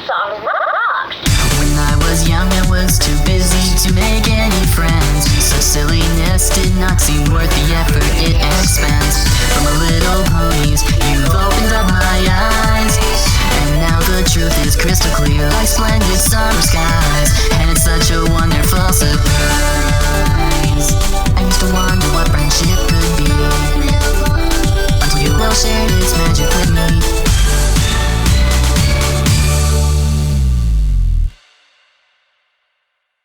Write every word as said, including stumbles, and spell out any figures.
song rocks! When I was young, I was too busy to make any friends. So silliness did not seem worth the